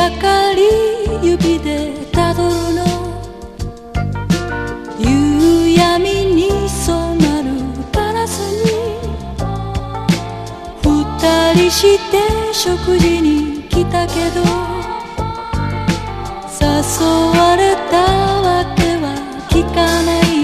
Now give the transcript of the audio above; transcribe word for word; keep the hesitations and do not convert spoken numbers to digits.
明かり指でたどるの、夕闇に染まるガラスに二人して食事に来たけど、誘われたわけは聞かない